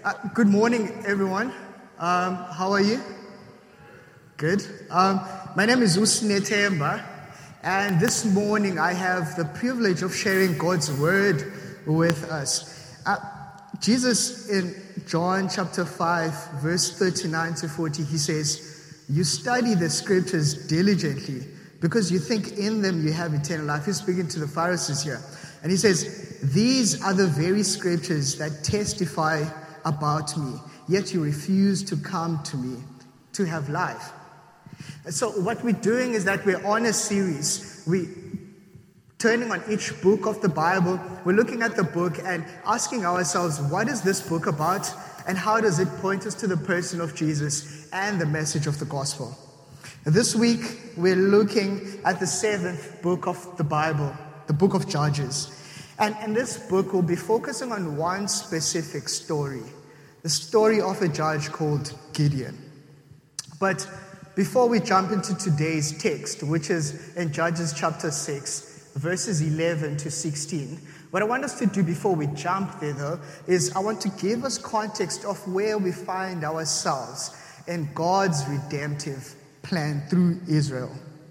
Good morning, everyone. How are you? Good. My name is Usine Temba, and this morning I have the privilege of sharing God's word with us. Jesus in John chapter 5, verse 39 to 40, he says, "You study the scriptures diligently because you think in them you have eternal life." He's speaking to the Pharisees here. And he says, "These are the very scriptures that testify about me, yet you refuse to come to me to have life." And so what we're doing is that we're on a series. We're turning on each book of the Bible. We're looking at the book and asking ourselves, what is this book about? And how does it point us to the person of Jesus and the message of the gospel? This week, we're looking at the 7th book of the Bible, the book of Judges. And in this book, we'll be focusing on one specific story, the story of a judge called Gideon. But before we jump into today's text, which is in Judges chapter 6, verses 11 to 16, what I want us to do before we jump there, though, is I want to give us context of where we find ourselves in God's redemptive plan through Israel.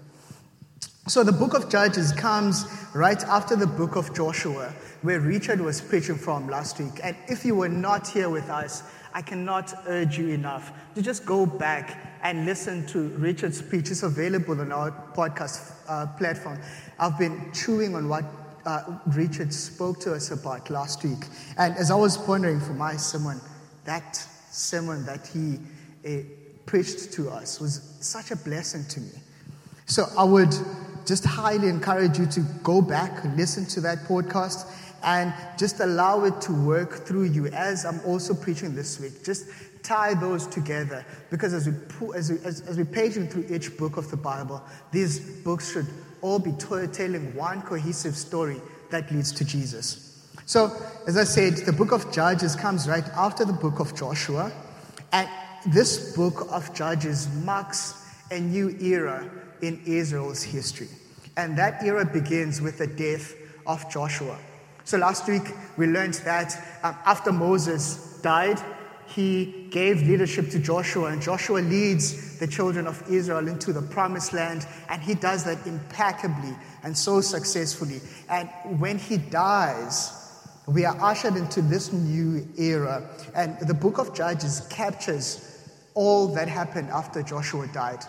So the book of Judges comes right after the book of Joshua, where Richard was preaching from last week. And if you were not here with us, I cannot urge you enough to just go back and listen to Richard's speech. It's available on our podcast platform. I've been chewing on what Richard spoke to us about last week. And as I was pondering for my sermon, that sermon that he preached to us was such a blessing to me. So I would just highly encourage you to go back and listen to that podcast and just allow it to work through you as I'm also preaching this week. Just tie those together, because as we're paging through each book of the Bible, these books should all be telling one cohesive story that leads to Jesus. So, as I said, the book of Judges comes right after the book of Joshua, and this book of Judges marks a new era in Israel's history. And that era begins with the death of Joshua. So last week we learned that after Moses died, he gave leadership to Joshua, and Joshua leads the children of Israel into the promised land, and he does that impeccably and so successfully. And when he dies, we are ushered into this new era, and the book of Judges captures all that happened after Joshua died.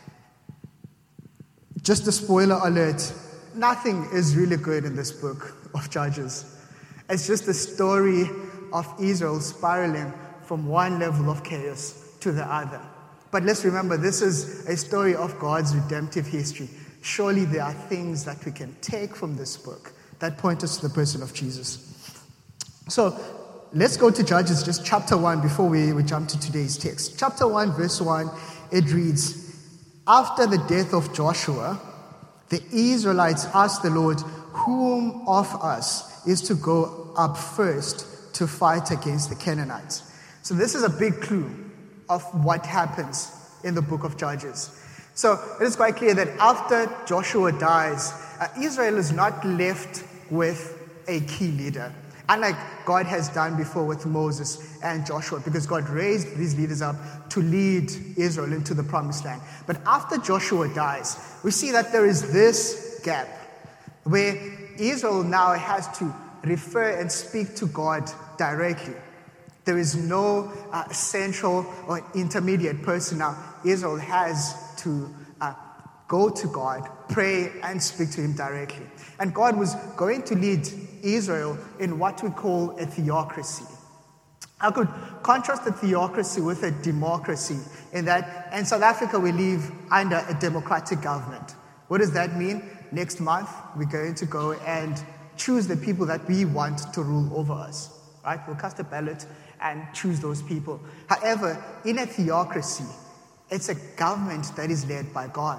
Just a spoiler alert, nothing is really good in this book of Judges. It's just a story of Israel spiraling from one level of chaos to the other. But let's remember, this is a story of God's redemptive history. Surely there are things that we can take from this book that point us to the person of Jesus. So let's go to Judges, just chapter 1, before we jump to today's text. Chapter 1, verse 1, it reads, "After the death of Joshua, the Israelites asked the Lord, 'Whom of us is to go up first to fight against the Canaanites?'" So this is a big clue of what happens in the book of Judges. So it is quite clear that after Joshua dies, Israel is not left with a key leader, unlike God has done before with Moses and Joshua, because God raised these leaders up to lead Israel into the promised land. But after Joshua dies, we see that there is this gap where Israel now has to refer and speak to God directly. There is no central or intermediate person now. Israel has to go to God, pray, and speak to him directly. And God was going to lead Israel in what we call a theocracy. I could contrast a theocracy with a democracy in that in South Africa we live under a democratic government. What does that mean? Next month we're going to go and choose the people that we want to rule over us. Right? We'll cast a ballot and choose those people. However, in a theocracy, it's a government that is led by God.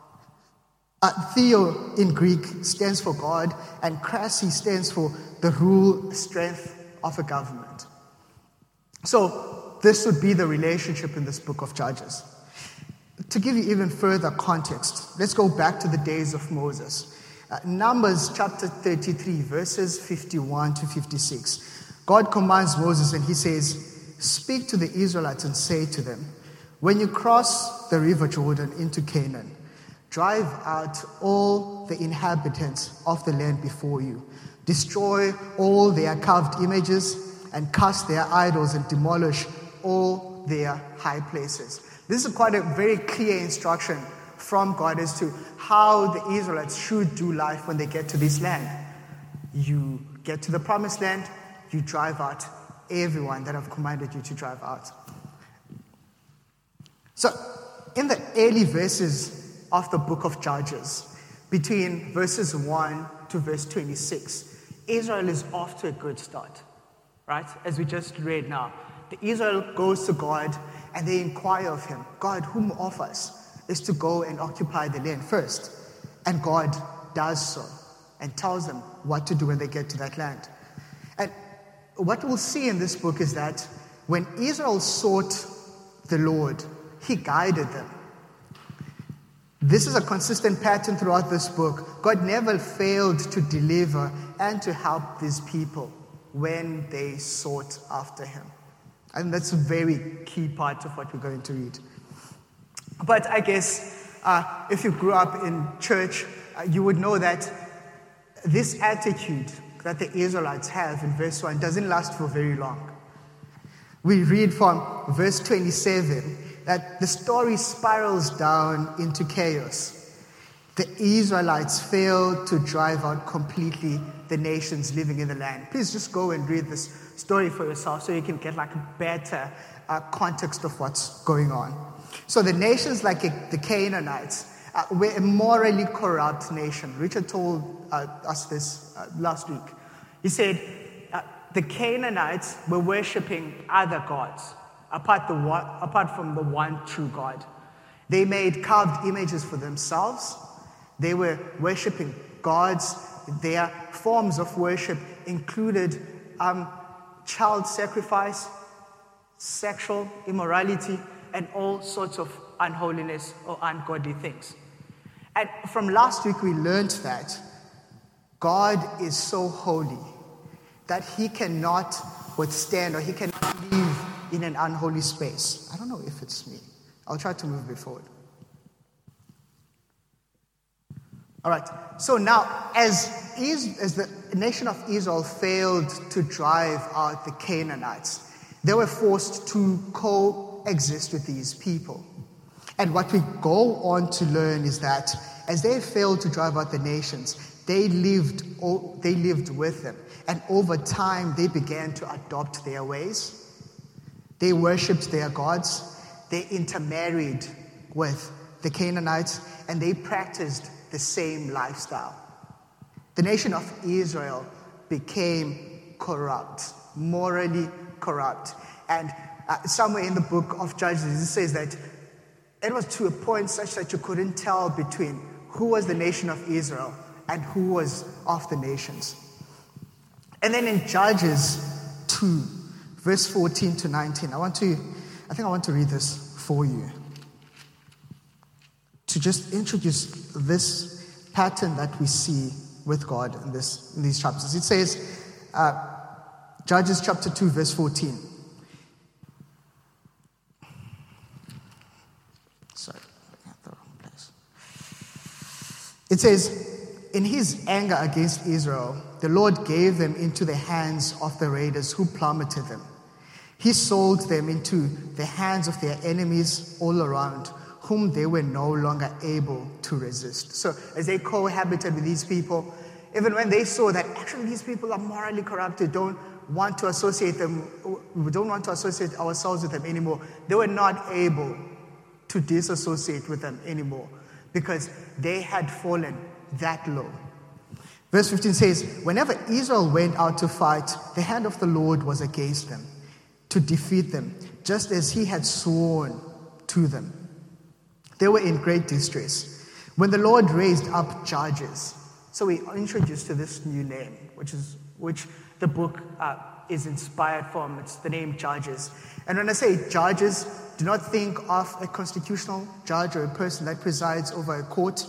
Theo in Greek stands for God, and krasi stands for the rule, strength of a government. So this would be the relationship in this book of Judges. To give you even further context, let's go back to the days of Moses. Numbers chapter 33, verses 51 to 56. God commands Moses and he says, "Speak to the Israelites and say to them, when you cross the river Jordan into Canaan, drive out all the inhabitants of the land before you. Destroy all their carved images and cast their idols and demolish all their high places." This is quite a very clear instruction from God as to how the Israelites should do life when they get to this land. You get to the promised land, you drive out everyone that I've commanded you to drive out. So, in the early verses of the book of Judges, between verses 1 to verse 26, Israel is off to a good start, right? As we just read now. Israel goes to God and they inquire of him, "God, whom of us is to go and occupy the land first?" And God does so and tells them what to do when they get to that land. And what we'll see in this book is that when Israel sought the Lord, he guided them. This is a consistent pattern throughout this book. God never failed to deliver and to help these people when they sought after him. And that's a very key part of what we're going to read. But I guess if you grew up in church, you would know that this attitude that the Israelites have in verse 1 doesn't last for very long. We read from verse 27 that the story spirals down into chaos. The Israelites failed to drive out completely the nations living in the land. Please just go and read this story for yourself so you can get like a better context of what's going on. So the nations like the Canaanites were a morally corrupt nation. Richard told us this last week. He said the Canaanites were worshipping other gods apart from the one true God. They made carved images for themselves. They were worshipping gods. Their forms of worship included child sacrifice, sexual immorality, and all sorts of unholiness or ungodly things. And from last week, we learned that God is so holy that he cannot withstand or he cannot live in an unholy space. I don't know if it's me. I'll try to move it forward. All right. So now, as the nation of Israel failed to drive out the Canaanites, they were forced to coexist with these people. And what we go on to learn is that as they failed to drive out the nations, they lived with them. And over time, they began to adopt their ways. They worshipped their gods. They intermarried with the Canaanites, and they practiced the same lifestyle. The nation of Israel became corrupt, morally corrupt. And somewhere in the book of Judges, it says that it was to a point such that you couldn't tell between who was the nation of Israel and who was of the nations. And then in Judges 2, verse 14 to 19, I want to read this for you, to just introduce this pattern that we see with God in these chapters. It says, Judges chapter 2, verse 14. Sorry, I got the wrong place. It says, in his anger against Israel, the Lord gave them into the hands of the raiders who plummeted them. He sold them into the hands of their enemies all around, whom they were no longer able to resist. So as they cohabited with these people, even when they saw that actually these people are morally corrupted, we don't want to associate ourselves with them anymore, they were not able to disassociate with them anymore because they had fallen that low. Verse 15 says, whenever Israel went out to fight, the hand of the Lord was against them to defeat them, just as he had sworn to them. They were in great distress. When the Lord raised up judges, so we are introduced to this new name, which the book is inspired from. It's the name Judges. And when I say judges, do not think of a constitutional judge or a person that presides over a court.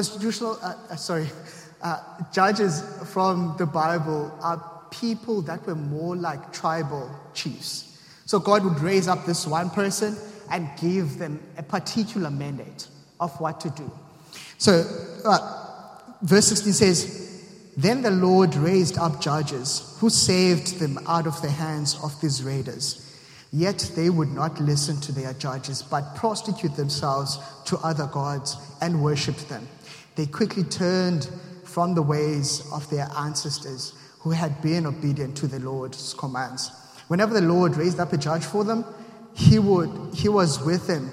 Judges from the Bible are people that were more like tribal chiefs. So God would raise up this one person and give them a particular mandate of what to do. So verse 16 says, "Then the Lord raised up judges who saved them out of the hands of these raiders. Yet they would not listen to their judges, but prostitute themselves to other gods and worshipped them. They quickly turned from the ways of their ancestors who had been obedient to the Lord's commands. Whenever the Lord raised up a judge for them, he was with them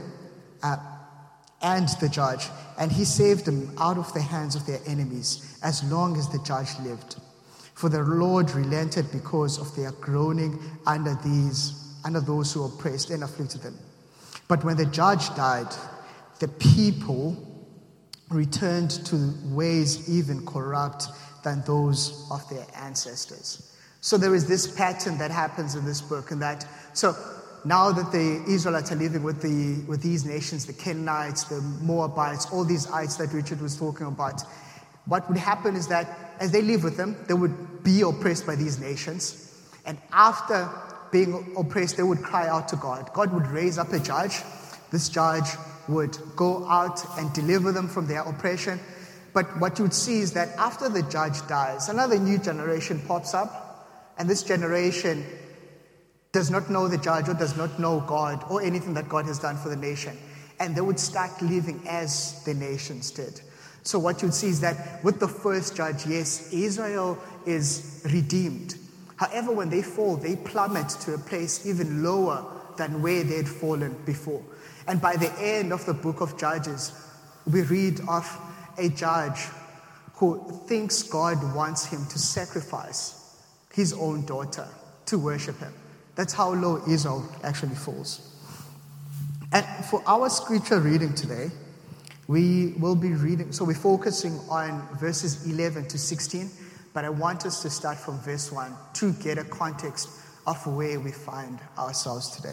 and the judge, and he saved them out of the hands of their enemies as long as the judge lived. For the Lord relented because of their groaning under those who oppressed and afflicted them. But when the judge died, the people returned to ways even corrupt than those of their ancestors." So there is this pattern that happens in this book, and that so now that the Israelites are living with these nations, the Canaanites, the Moabites, all these ites that Richard was talking about, what would happen is that as they live with them, they would be oppressed by these nations, and after being oppressed, they would cry out to God. God would raise up a judge. This judge would go out and deliver them from their oppression. But what you would see is that after the judge dies, another new generation pops up, and this generation does not know the judge or does not know God or anything that God has done for the nation. And they would start living as the nations did. So what you'd see is that with the first judge, yes, Israel is redeemed. However, when they fall, they plummet to a place even lower than where they had fallen before. And by the end of the book of Judges, we read of a judge who thinks God wants him to sacrifice his own daughter to worship him. That's how low Israel actually falls. And for our scripture reading today, we will be reading, so we're focusing on verses 11 to 16, but I want us to start from verse 1 to get a context of where we find ourselves today.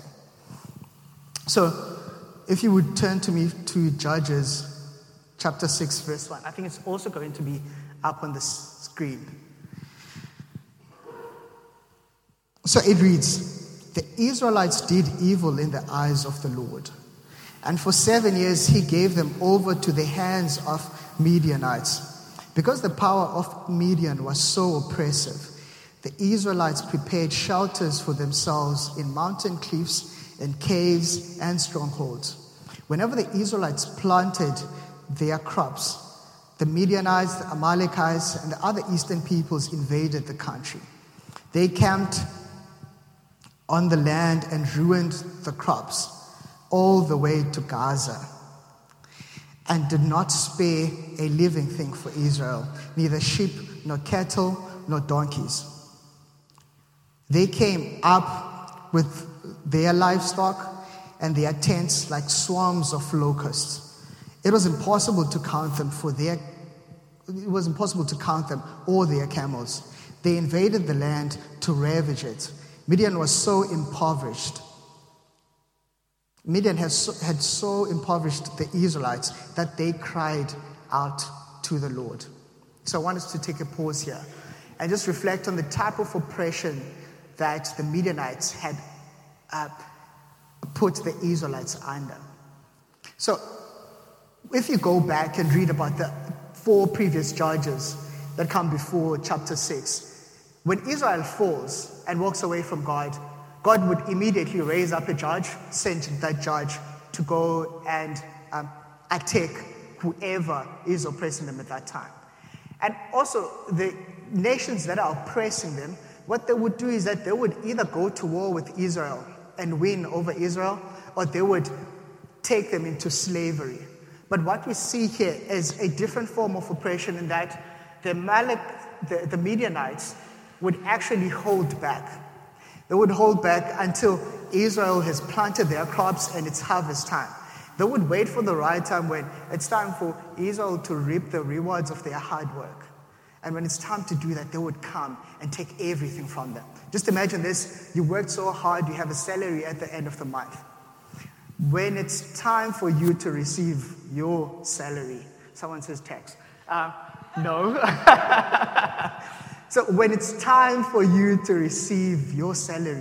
So if you would turn to me to Judges chapter 6, verse 1. I think it's also going to be up on the screen. So it reads, "The Israelites did evil in the eyes of the Lord, and for 7 years he gave them over to the hands of Midianites. Because the power of Midian was so oppressive, the Israelites prepared shelters for themselves in mountain cliffs, in caves and strongholds. Whenever the Israelites planted their crops, the Midianites, the Amalekites, and the other eastern peoples invaded the country. They camped on the land and ruined the crops all the way to Gaza, and did not spare a living thing for Israel, neither sheep, nor cattle, nor donkeys. They came up with their livestock and their tents like swarms of locusts. It was impossible to count them or their camels. They invaded the land to ravage it. Midian was so impoverished. Midian had so impoverished the Israelites that they cried out to the Lord." So I want us to take a pause here and just reflect on the type of oppression that the Midianites had put the Israelites under. So if you go back and read about the 4 previous judges that come before chapter 6, when Israel falls and walks away from God, God would immediately raise up a judge, send that judge to go and attack whoever is oppressing them at that time. And also, the nations that are oppressing them, what they would do is that they would either go to war with Israel and win over Israel, or they would take them into slavery. But what we see here is a different form of oppression, in that the Midianites would actually hold back. They would hold back until Israel has planted their crops and it's harvest time. They would wait for the right time when it's time for Israel to reap the rewards of their hard work. And when it's time to do that, they would come and take everything from them. Just imagine this. You worked so hard, you have a salary at the end of the month. When it's time for you to receive your salary, someone says tax. No. So when it's time for you to receive your salary,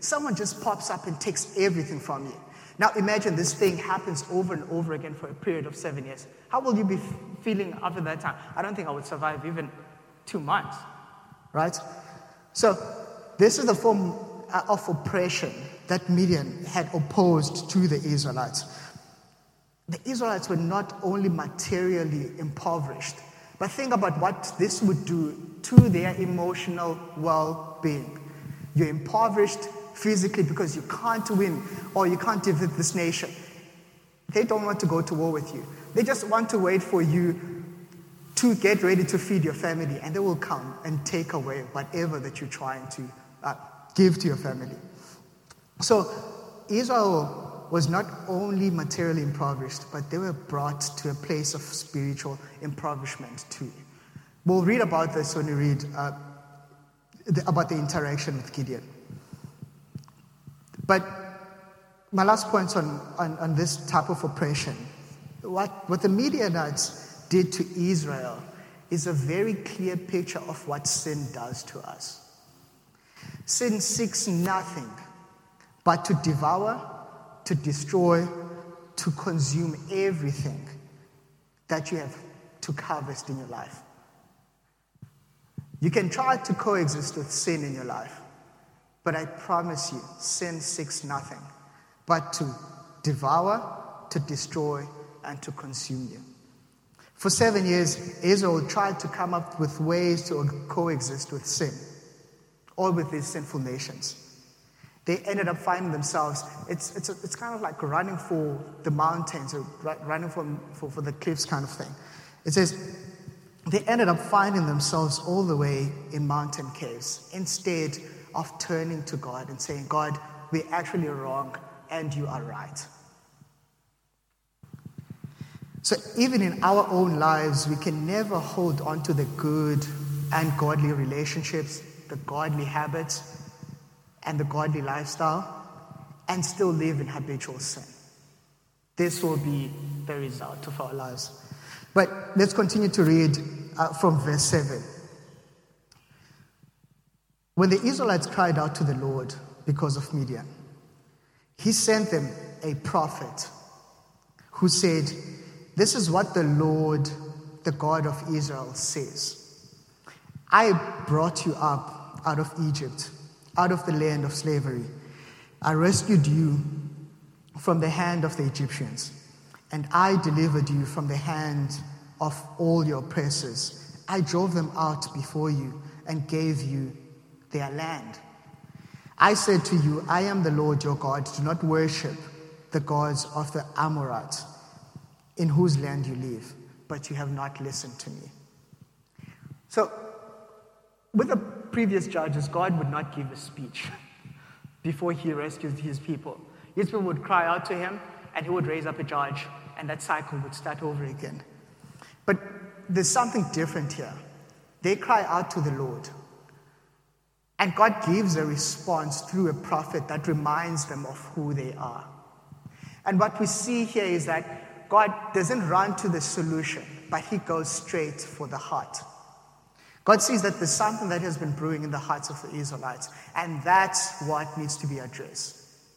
someone just pops up and takes everything from you. Now imagine this thing happens over and over again for a period of 7 years. How will you be feeling after that time? I don't think I would survive even 2 months, right? So this is the form of oppression that Midian had opposed to the Israelites. The Israelites were not only materially impoverished, but think about what this would do to their emotional well-being. You're impoverished physically because you can't win or you can't defeat this nation. They don't want to go to war with you. They just want to wait for you to get ready to feed your family, and they will come and take away whatever that you're trying to give to your family. So Israel was not only materially impoverished, but they were brought to a place of spiritual impoverishment too. We'll read about this when we read about the interaction with Gideon. But my last point on this type of oppression, what the Midianites did to Israel is a very clear picture of what sin does to us. Sin seeks nothing but to devour, to destroy, to consume everything that you have to harvest in your life. You can try to coexist with sin in your life, but I promise you, sin seeks nothing but to devour, to destroy, and to consume you. For 7 years, Israel tried to come up with ways to coexist with sin, or with these sinful nations. They ended up finding themselves, it's kind of like running for the mountains, or running for the cliffs kind of thing. It says, they ended up finding themselves all the way in mountain caves, instead of turning to God and saying, God, we're actually wrong and you are right. So even in our own lives, we can never hold on to the good and godly relationships, the godly habits, and the godly lifestyle, and still live in habitual sin. This will be the result of our lives. But let's continue to read from verse 7. When the Israelites cried out to the Lord because of Midian, he sent them a prophet who said, "This is what the Lord, the God of Israel, says. I brought you up out of Egypt, out of the land of slavery. I rescued you from the hand of the Egyptians, and I delivered you from the hand of all your oppressors. I drove them out before you and gave you their land. I said to you, I am the Lord your God. Do not worship the gods of the Amorites, in whose land you live, but you have not listened to me." So, with the previous judges, God would not give a speech before he rescued his people. His people would cry out to him, and he would raise up a judge, and that cycle would start over again. But there's something different here. They cry out to the Lord, and God gives a response through a prophet that reminds them of who they are. And what we see here is that God doesn't run to the solution, but he goes straight for the heart. God sees that there's something that has been brewing in the hearts of the Israelites, and that's what needs to be addressed.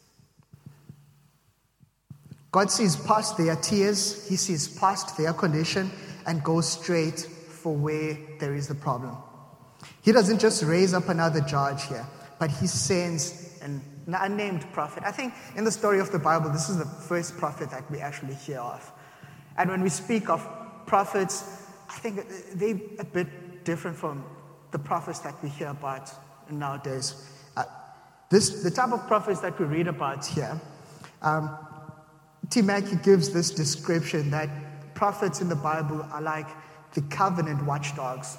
God sees past their tears, he sees past their condition, and goes straight for where there is the problem. He doesn't just raise up another judge here, but he sends an unnamed prophet. I think in the story of the Bible, this is the first prophet that we actually hear of. And when we speak of prophets, I think they're a bit different from the prophets that we hear about nowadays. The type of prophets that we read about here, T. Mackey gives this description that prophets in the Bible are like the covenant watchdogs.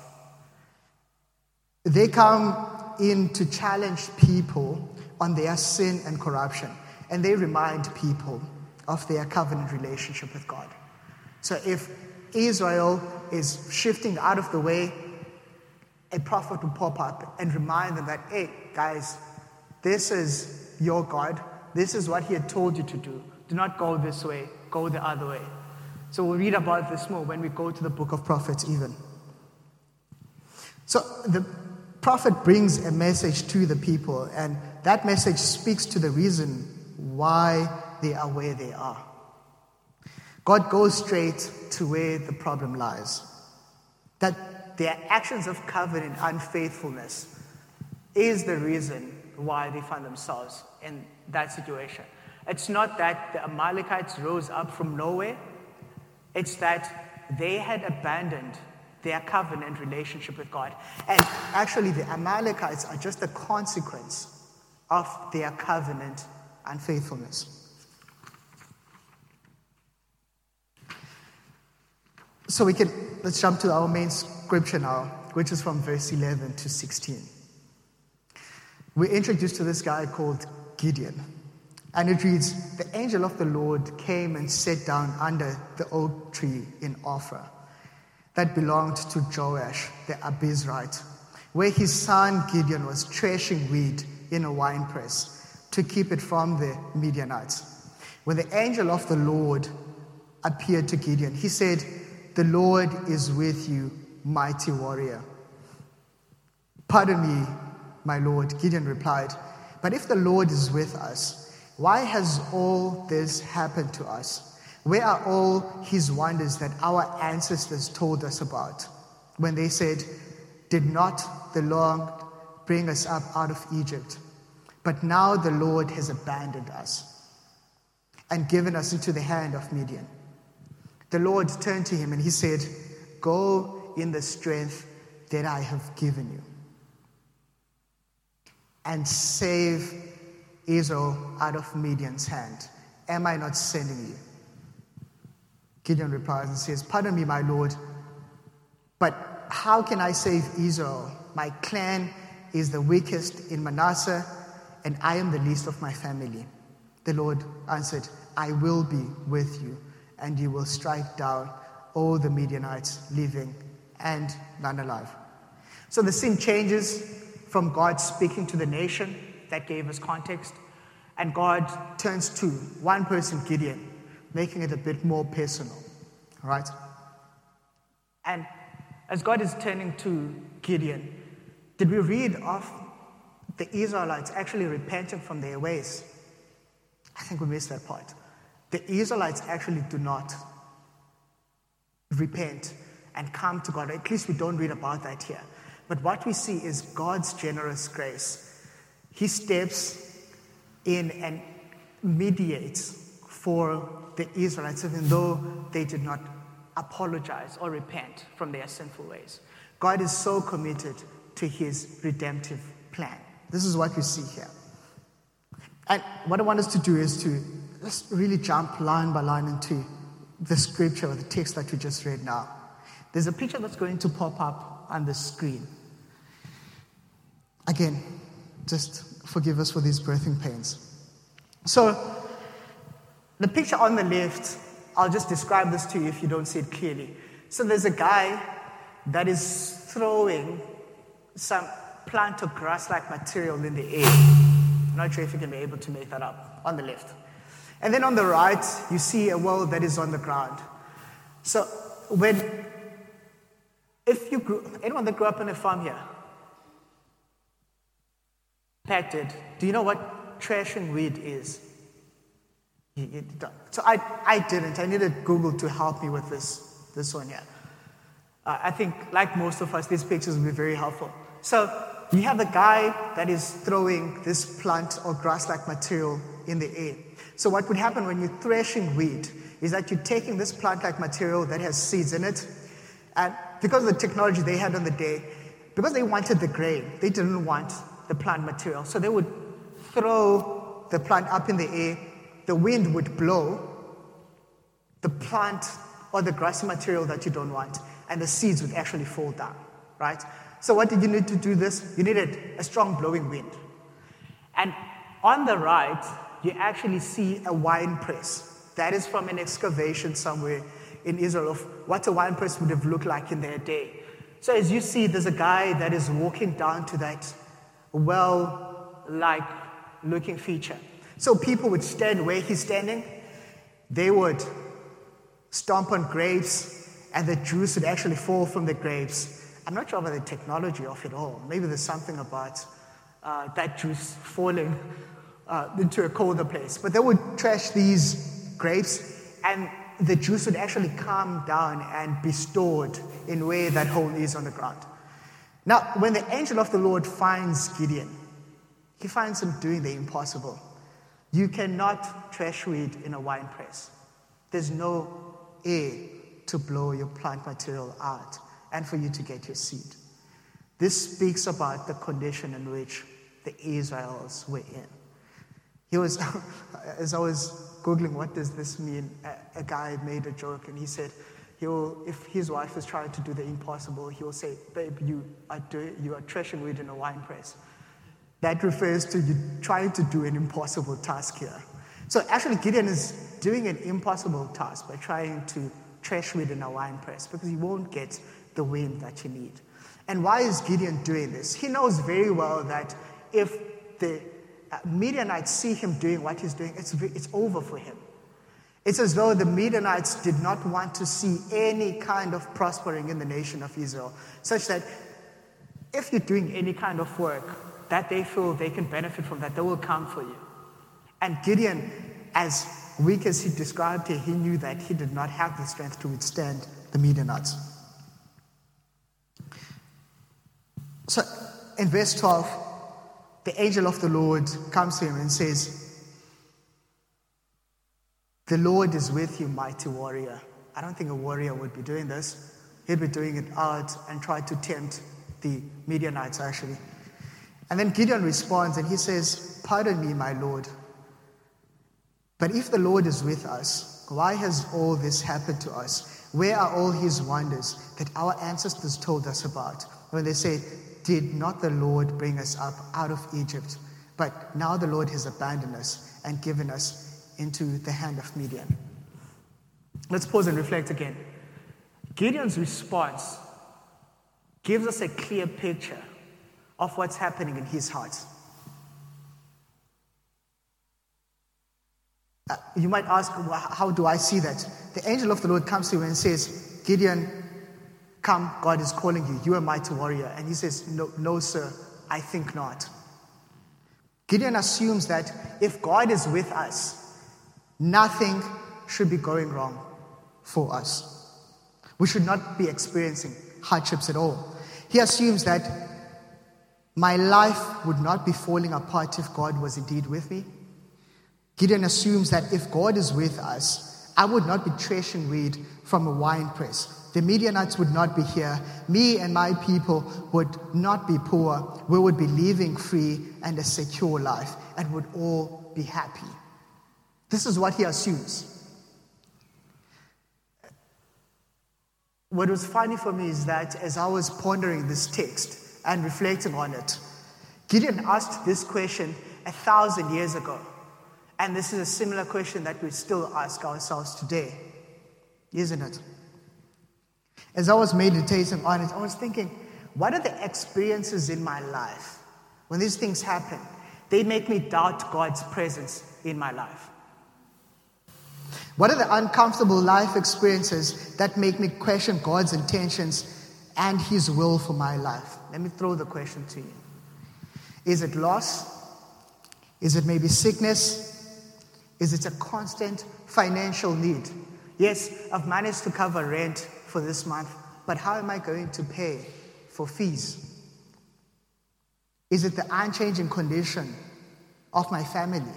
They come in to challenge people on their sin and corruption, and they remind people of their covenant relationship with God. So if Israel is shifting out of the way, a prophet will pop up and remind them that, hey, guys, this is your God. This is what he had told you to do. Do not go this way. Go the other way. So we'll read about this more when we go to the book of prophets even. So the prophet brings a message to the people, and that message speaks to the reason why they are where they are. God goes straight to where the problem lies. That their actions of covenant unfaithfulness is the reason why they find themselves in that situation. It's not that the Amalekites rose up from nowhere. It's that they had abandoned their covenant relationship with God. And actually, the Amalekites are just a consequence of their covenant unfaithfulness. So let's jump to our main scripture now, which is from verse 11 to 16. We're introduced to this guy called Gideon. And it reads, "The angel of the Lord came and sat down under the oak tree in Ophrah that belonged to Joash the Abizrite, where his son Gideon was threshing wheat in a winepress to keep it from the Midianites. When the angel of the Lord appeared to Gideon, he said, 'The Lord is with you, mighty warrior.' 'Pardon me, my Lord,' Gideon replied, 'but if the Lord is with us, why has all this happened to us? Where are all his wonders that our ancestors told us about when they said, "Did not the Lord bring us up out of Egypt?" But now the Lord has abandoned us and given us into the hand of Midian.' The Lord turned to him and he said, 'Go in the strength that I have given you and save Israel out of Midian's hand. Am I not sending you?' Gideon replies and says, 'Pardon me, my Lord, but how can I save Israel? My clan is the weakest in Manasseh, and I am the least of my family.' The Lord answered, 'I will be with you, and you will strike down all the Midianites living and none alive.'" So the scene changes from God speaking to the nation that gave us context, and God turns to one person, Gideon, making it a bit more personal, right? And as God is turning to Gideon, did we read of the Israelites actually repenting from their ways? I think we missed that part. The Israelites actually do not repent and come to God. At least we don't read about that here. But what we see is God's generous grace. He steps in and mediates for the Israelites, even though they did not apologize or repent from their sinful ways. God is so committed to his redemptive plan. This is what we see here. And what I want us to do is to just really jump line by line into the scripture or the text that we just read now. There's a picture that's going to pop up on the screen. Again, just forgive us for these birthing pains. So, the picture on the left, I'll just describe this to you if you don't see it clearly. So there's a guy that is throwing some plant or grass-like material in the air. I'm not sure if you can be able to make that up on the left. And then on the right, you see a well that is on the ground. So anyone that grew up on a farm here? Pat did. Do you know what threshing wheat is? You don't. So I didn't. I needed Google to help me with this one here. I think, like most of us, these pictures will be very helpful. So you have a guy that is throwing this plant or grass-like material in the air. So what would happen when you're threshing wheat is that you're taking this plant-like material that has seeds in it, and because of the technology they had on the day, because they wanted the grain, they didn't want the plant material. So they would throw the plant up in the air, the wind would blow the plant or the grassy material that you don't want, and the seeds would actually fall down, right? So what did you need to do this? You needed a strong blowing wind. And on the right, you actually see a wine press. That is from an excavation somewhere in Israel of what a wine press would have looked like in their day. So as you see, there's a guy that is walking down to that well-like looking feature. So people would stand where he's standing. They would stomp on grapes, and the juice would actually fall from the grapes. I'm not sure about the technology of it all. Maybe there's something about that juice falling into a colder place. But they would trash these grapes, and the juice would actually come down and be stored in where that hole is on the ground. Now, when the angel of the Lord finds Gideon, he finds him doing the impossible. You cannot trash weed in a wine press. There's no air to blow your plant material out and for you to get your seed. This speaks about the condition in which the Israelites were in. He was, as I was Googling, what does this mean? A guy made a joke and he said, if his wife is trying to do the impossible, he will say, babe, you are trashing weed in a wine press. That refers to you trying to do an impossible task here. So actually Gideon is doing an impossible task by trying to trash weed in a wine press because he won't get the wind that you need. And why is Gideon doing this? He knows very well that if the Midianites see him doing what he's doing, it's over for him. It's as though the Midianites did not want to see any kind of prospering in the nation of Israel, such that if you're doing any kind of work that they feel they can benefit from, that they will come for you. And Gideon, as weak as he described it, he knew that he did not have the strength to withstand the Midianites. So in verse 12, the angel of the Lord comes to him and says, "The Lord is with you, mighty warrior." I don't think a warrior would be doing this. He'd be doing it out and try to tempt the Midianites, actually. And then Gideon responds and he says, "Pardon me, my Lord, but if the Lord is with us, why has all this happened to us? Where are all his wonders that our ancestors told us about when they said, 'Did not the Lord bring us up out of Egypt?' But now the Lord has abandoned us and given us into the hand of Midian." Let's pause and reflect again. Gideon's response gives us a clear picture of what's happening in his heart. You might ask, well, how do I see that? The angel of the Lord comes to him and says, "Gideon, come, God is calling you. You are a mighty warrior." And he says, no, sir, I think not. Gideon assumes that if God is with us, nothing should be going wrong for us. We should not be experiencing hardships at all. He assumes that my life would not be falling apart if God was indeed with me. Gideon assumes that if God is with us, I would not be trashing weed from a wine press. The Midianites would not be here. Me and my people would not be poor. We would be living free and a secure life and would all be happy. This is what he assumes. What was funny for me is that as I was pondering this text and reflecting on it, Gideon asked this question 1,000 years ago. And this is a similar question that we still ask ourselves today, isn't it? As I was meditating on it, I was thinking, what are the experiences in my life when these things happen? They make me doubt God's presence in my life. What are the uncomfortable life experiences that make me question God's intentions and his will for my life? Let me throw the question to you. Is it loss? Is it maybe sickness? Is it a constant financial need? Yes, I've managed to cover rent for this month, but how am I going to pay for fees? Is it the unchanging condition of my family?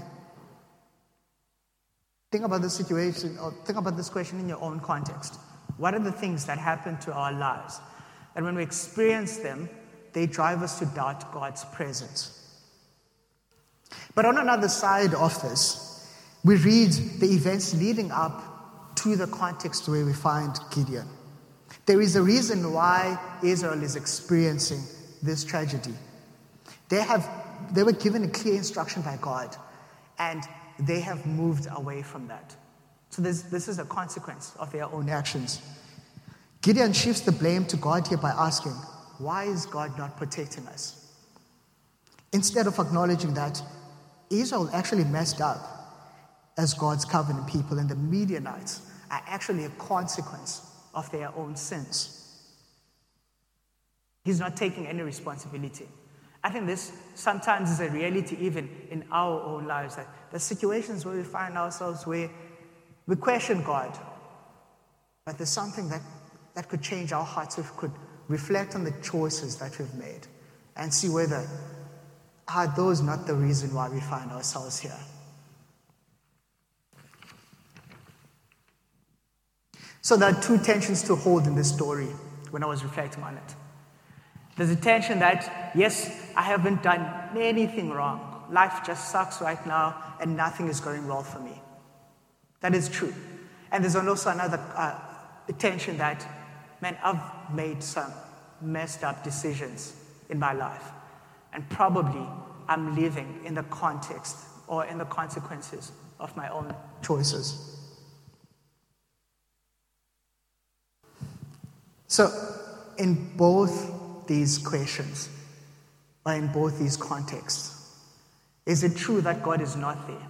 Think about this situation, or think about this question in your own context. What are the things that happen to our lives? And when we experience them, they drive us to doubt God's presence. But on another side of this, we read the events leading up to the context where we find Gideon. There is a reason why Israel is experiencing this tragedy. They were given a clear instruction by God, and they have moved away from that. So this is a consequence of their own actions. Gideon shifts the blame to God here by asking, why is God not protecting us? Instead of acknowledging that Israel actually messed up as God's covenant people, and the Midianites are actually a consequence of their own sins. He's not taking any responsibility. I think this sometimes is a reality even in our own lives, that the situations where we find ourselves where we question God, but there's something that could change our hearts if we could reflect on the choices that we've made and see whether are those not the reason why we find ourselves here. So there are two tensions to hold in this story when I was reflecting on it. There's a tension that, yes, I haven't done anything wrong. Life just sucks right now and nothing is going well for me. That is true. And there's also another tension that, man, I've made some messed up decisions in my life. And probably I'm living in the context or in the consequences of my own choices. So, in both these questions, or in both these contexts, is it true that God is not there?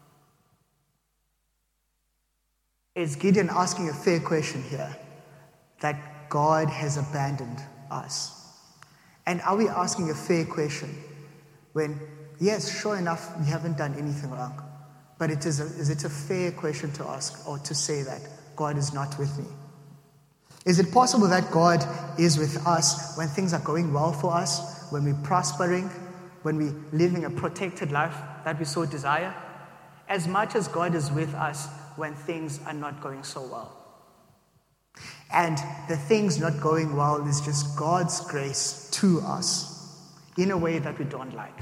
Is Gideon asking a fair question here, that God has abandoned us? And are we asking a fair question when, yes, sure enough, we haven't done anything wrong, but is it a fair question to ask or to say that God is not with me? Is it possible that God is with us when things are going well for us, when we're prospering, when we're living a protected life that we so desire, as much as God is with us when things are not going so well? And the things not going well is just God's grace to us in a way that we don't like.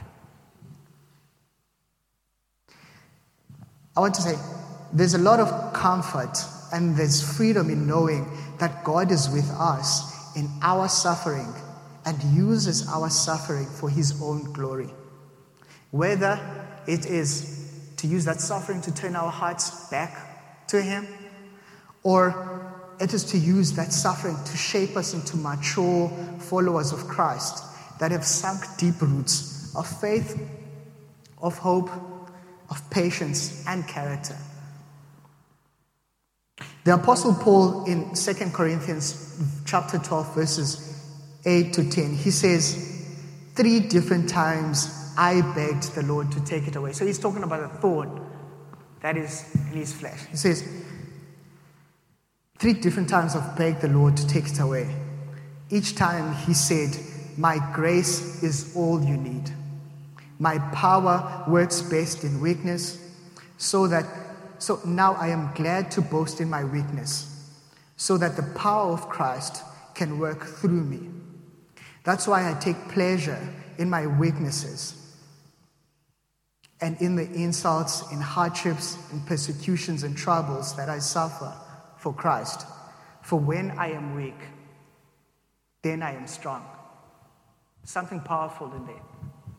I want to say there's a lot of comfort and there's freedom in knowing that God is with us in our suffering and uses our suffering for his own glory. Whether it is to use that suffering to turn our hearts back to him, or it is to use that suffering to shape us into mature followers of Christ that have sunk deep roots of faith, of hope, of patience, and character. The Apostle Paul in 2 Corinthians chapter 12, verses 8 to 10, he says, 3 different times I begged the Lord to take it away. So he's talking about a thorn that is in his flesh. He says, 3 different times I've begged the Lord to take it away. Each time he said, my grace is all you need. My power works best in weakness, so now I am glad to boast in my weakness, so that the power of Christ can work through me. That's why I take pleasure in my weaknesses and in the insults, in hardships, in persecutions and troubles that I suffer for Christ. For when I am weak, then I am strong. Something powerful in there.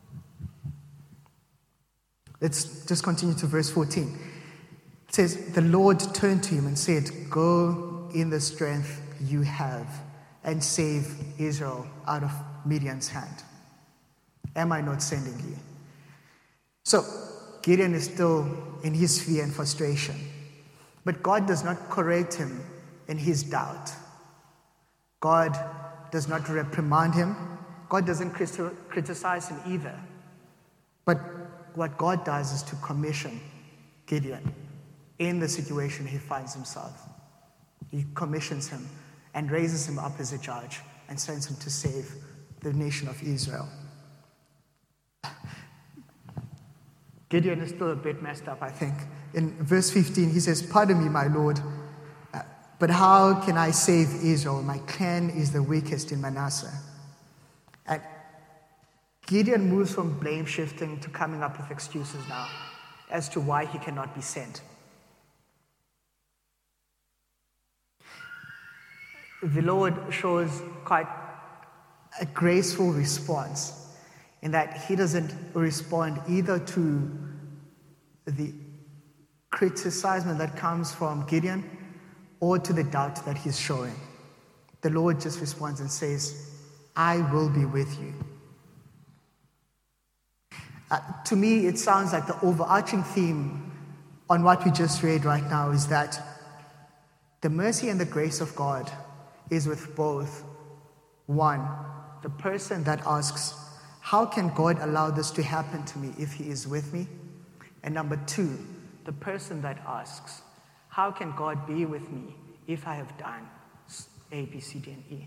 Let's just continue to verse 14. It says, the Lord turned to him and said, go in the strength you have and save Israel out of Midian's hand. Am I not sending you? So Gideon is still in his fear and frustration. But God does not correct him in his doubt. God does not reprimand him. God doesn't criticize him either. But what God does is to commission Gideon in the situation he finds himself. He commissions him and raises him up as a judge and sends him to save the nation of Israel. Gideon is still a bit messed up, I think. In verse 15, he says, pardon me, my Lord, but how can I save Israel? My clan is the weakest in Manasseh. And Gideon moves from blame shifting to coming up with excuses now as to why he cannot be sent. The Lord shows quite a graceful response in that he doesn't respond either to the criticism that comes from Gideon or to the doubt that he's showing. The Lord just responds and says, I will be with you. To me, it sounds like the overarching theme on what we just read right now is that the mercy and the grace of God is with both, one, the person that asks, how can God allow this to happen to me if he is with me? And number 2, the person that asks, how can God be with me if I have done A, B, C, D, and E?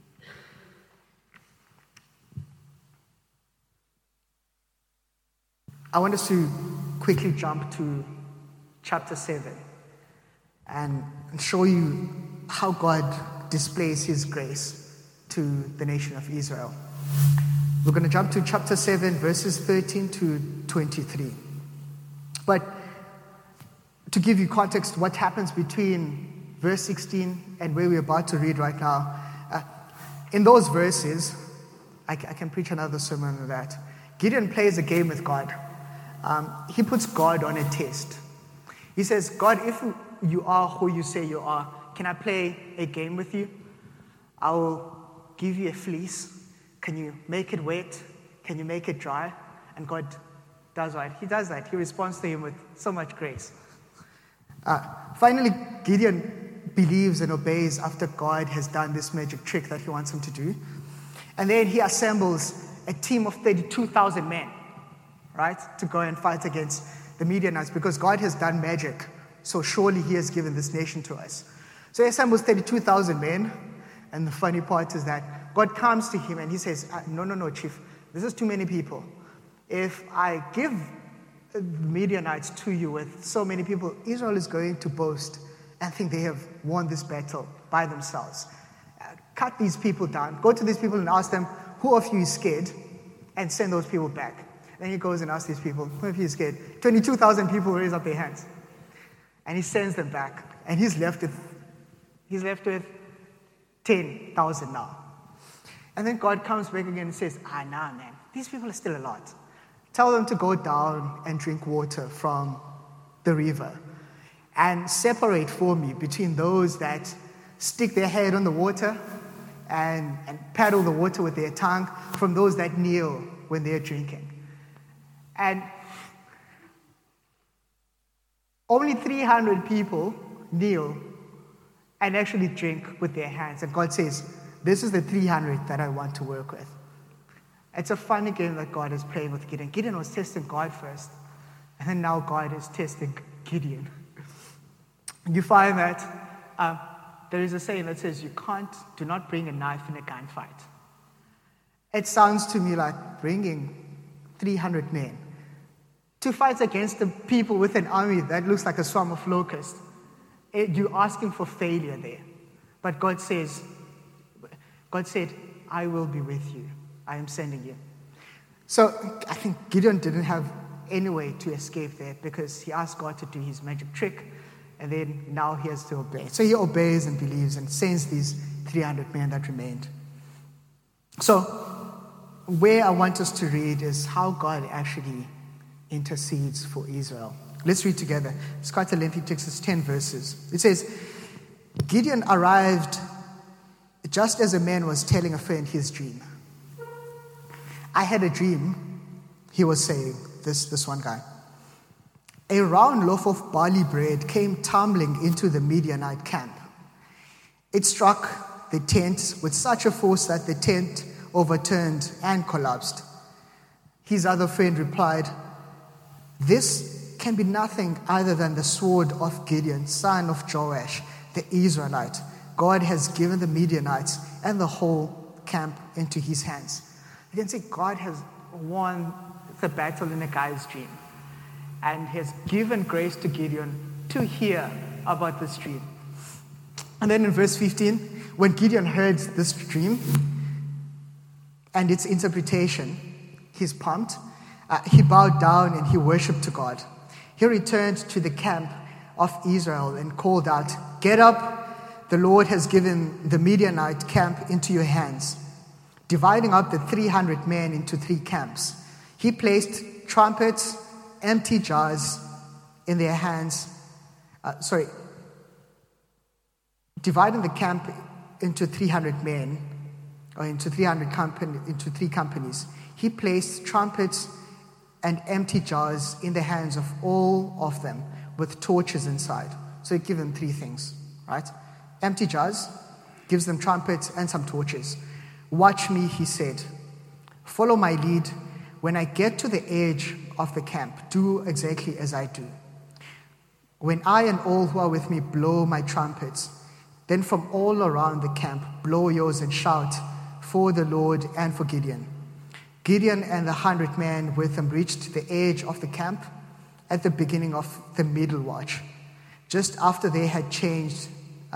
I want us to quickly jump to chapter 7 and show you how God displays his grace to the nation of Israel. We're going to jump to chapter 7, verses 13 to 23. But to give you context, what happens between verse 16 and where we're about to read right now, in those verses, I can preach another sermon on that. Gideon plays a game with God. He puts God on a test. He says, God, if you are who you say you are, can I play a game with you? I will give you a fleece. Can you make it wet? Can you make it dry? And God does what? He does that. He responds to him with so much grace. Finally, Gideon believes and obeys after God has done this magic trick that he wants him to do. And then he assembles a team of 32,000 men, right, to go and fight against the Midianites because God has done magic. So surely he has given this nation to us. So he assembles 32,000 men. And the funny part is that God comes to him and he says, no, chief, this is too many people. If I give the Midianites to you with so many people, Israel is going to boast and think they have won this battle by themselves. Cut these people down. Go to these people and ask them, who of you is scared? And send those people back. Then he goes and asks these people, who of you is scared? 22,000 people raise up their hands. And he sends them back. And he's left with 10,000 now. And then God comes back again and says, nah, man, these people are still a lot. Tell them to go down and drink water from the river and separate for me between those that stick their head on the water and paddle the water with their tongue from those that kneel when they're drinking. And only 300 people kneel and actually drink with their hands. And God says, this is the 300 that I want to work with. It's a funny game that God is playing with Gideon. Gideon was testing God first, and then now God is testing Gideon. You find that there is a saying that says, do not bring a knife in a gunfight. It sounds to me like bringing 300 men to fight against the people with an army that looks like a swarm of locusts. You're asking for failure there. But God said, I will be with you. I am sending you. So I think Gideon didn't have any way to escape there because he asked God to do his magic trick, and then now he has to obey. So he obeys and believes and sends these 300 men that remained. So where I want us to read is how God actually intercedes for Israel. Let's read together. It's quite a lengthy text. It's 10 verses. It says, Gideon arrived just as a man was telling a friend his dream. I had a dream, he was saying, this one guy. A round loaf of barley bread came tumbling into the Midianite camp. It struck the tent with such a force that the tent overturned and collapsed. His other friend replied, this can be nothing other than the sword of Gideon, son of Joash, the Israelite. God has given the Midianites and the whole camp into his hands. You can see God has won the battle in a guy's dream and has given grace to Gideon to hear about this dream. And then in verse 15, when Gideon heard this dream and its interpretation, he's pumped. He bowed down and he worshipped to God. He returned to the camp of Israel and called out, get up, the Lord has given the Midianite camp into your hands. Dividing up the 300 men into 3 camps, he placed trumpets, empty jars in their hands. Dividing the camp into 300 men, or into 3 companies, he placed trumpets and empty jars in the hands of all of them with torches inside. So he gave them 3 things, right? Empty jars, gives them trumpets and some torches. Watch me, he said. Follow my lead. When I get to the edge of the camp, do exactly as I do. When I and all who are with me blow my trumpets, then from all around the camp, blow yours and shout for the Lord and for Gideon. Gideon and the 100 men with him reached the edge of the camp at the beginning of the middle watch, just after they had changed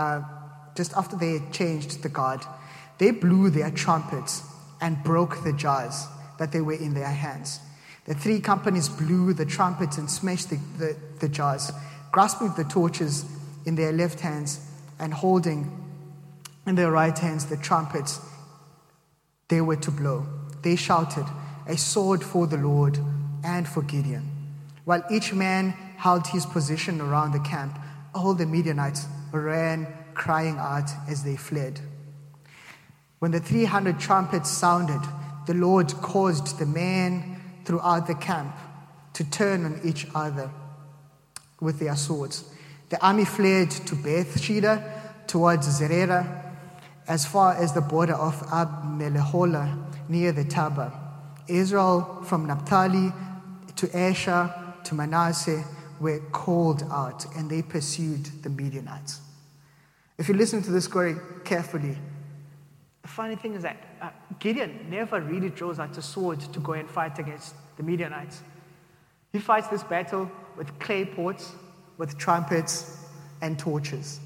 the guard. They blew their trumpets and broke the jars that they were in their hands. The 3 companies blew the trumpets and smashed the jars, grasping the torches in their left hands and holding in their right hands the trumpets they were to blow. They shouted, "A sword for the Lord and for Gideon." While each man held his position around the camp, all the Midianites ran, crying out as they fled. When the 300 trumpets sounded, the Lord caused the men throughout the camp to turn on each other with their swords. The army fled to Bethsheba towards Zerera, as far as the border of Ab-meleholah near the Tabor. Israel from Naphtali to Asher to Manasseh were called out, and they pursued the Midianites. If you listen to this story carefully, the funny thing is that Gideon never really draws out a sword to go and fight against the Midianites. He fights this battle with clay pots, with trumpets, and torches.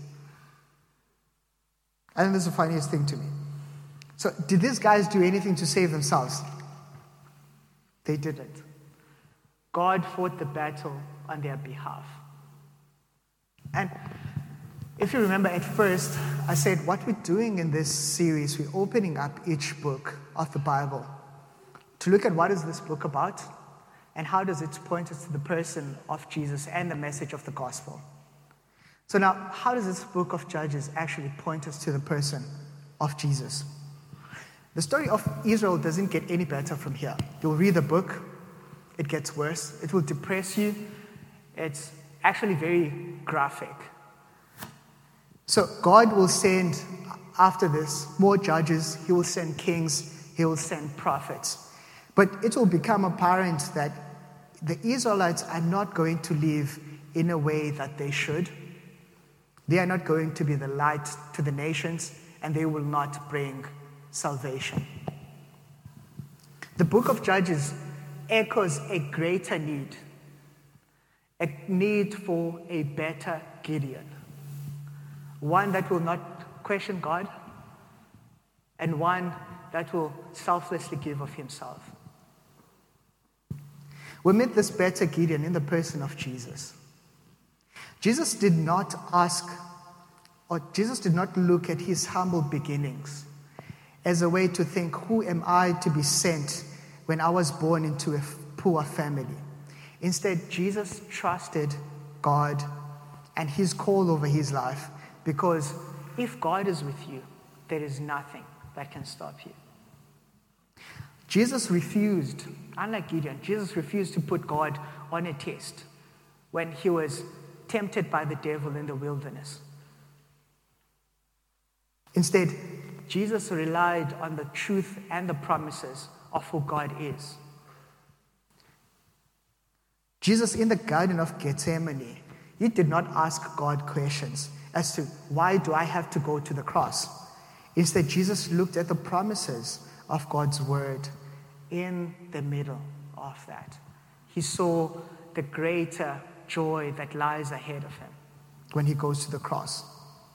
I think that's the funniest thing to me. So, did these guys do anything to save themselves? They didn't. God fought the battle on their behalf. And if you remember at first, I said what we're doing in this series, we're opening up each book of the Bible to look at what is this book about and how does it point us to the person of Jesus and the message of the gospel. So now, how does this book of Judges actually point us to the person of Jesus? The story of Israel doesn't get any better from here. You'll read the book, it gets worse. It will depress you. It's actually very graphic. So God will send, after this, more judges. He will send kings. He will send prophets. But it will become apparent that the Israelites are not going to live in a way that they should. They are not going to be the light to the nations, and they will not bring salvation. The book of Judges echoes a greater need, a need for a better Gideon, one that will not question God, and one that will selflessly give of himself. We meet this better Gideon in the person of Jesus. Jesus did not look at his humble beginnings as a way to think, who am I to be sent when I was born into a poor family? Instead, Jesus trusted God and his call over his life, because if God is with you, there is nothing that can stop you. Jesus refused, unlike Gideon, Jesus refused to put God on a test when he was tempted by the devil in the wilderness. Instead, Jesus relied on the truth and the promises of who God is. Jesus, in the Garden of Gethsemane, he did not ask God questions as to why do I have to go to the cross. Instead, Jesus looked at the promises of God's word in the middle of that. He saw the greater joy that lies ahead of him when he goes to the cross.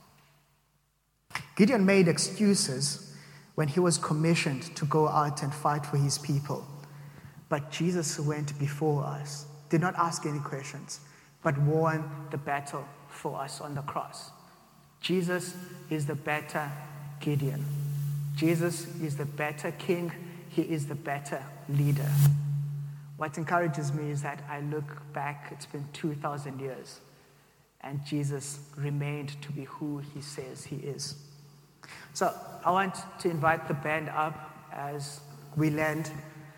Gideon made excuses when he was commissioned to go out and fight for his people. But Jesus went before us, did not ask any questions, but won the battle for us on the cross. Jesus is the better Gideon. Jesus is the better king. He is the better leader. What encourages me is that I look back, it's been 2,000 years, and Jesus remained to be who he says he is. So I want to invite the band up as we land,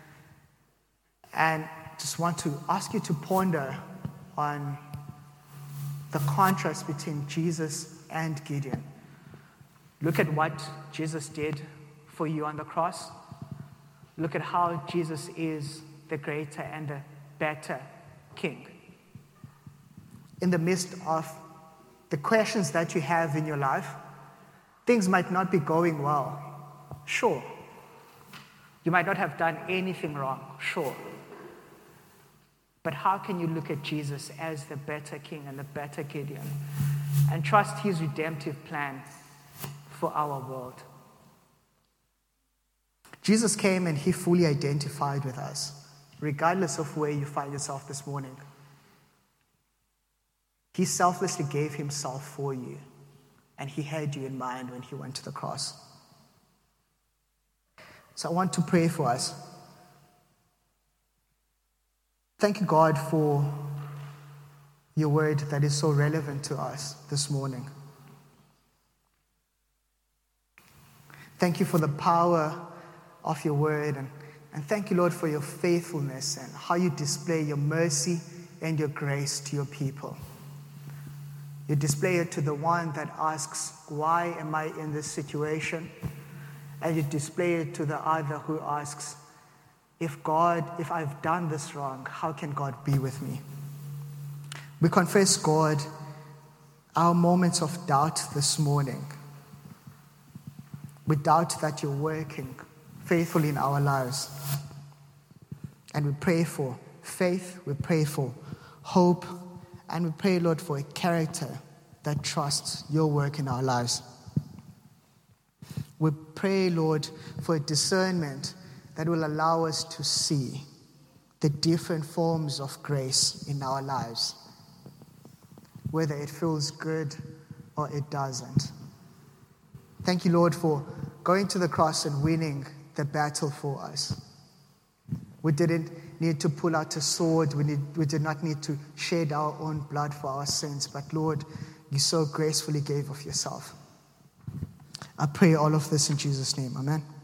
and just want to ask you to ponder on the contrast between Jesus and Gideon. Look at what Jesus did for you on the cross. look at how Jesus is the greater and the better King. In the midst of the questions that you have in your life, things might not be going well. Sure. You might not have done anything wrong. Sure. But how can you look at Jesus as the better King and the better Gideon and trust his redemptive plan for our world? Jesus came and he fully identified with us, regardless of where you find yourself this morning. He selflessly gave himself for you, and he had you in mind when he went to the cross. So I want to pray for us. Thank you, God, for your word that is so relevant to us this morning. Thank you for the power of your word, and thank you, Lord, for your faithfulness and how you display your mercy and your grace to your people. You display it to the one that asks, why am I in this situation? And you display it to the other who asks, if I've done this wrong, how can God be with me? We confess, God, our moments of doubt this morning. We doubt that you're working faithfully in our lives. And we pray for faith, we pray for hope, and we pray, Lord, for a character that trusts your work in our lives. We pray, Lord, for a discernment that will allow us to see the different forms of grace in our lives, whether it feels good or it doesn't. Thank you, Lord, for going to the cross and winning the battle for us. We didn't need to pull out a sword. We did not need to shed our own blood for our sins. But Lord, you so gracefully gave of yourself. I pray all of this in Jesus' name. Amen.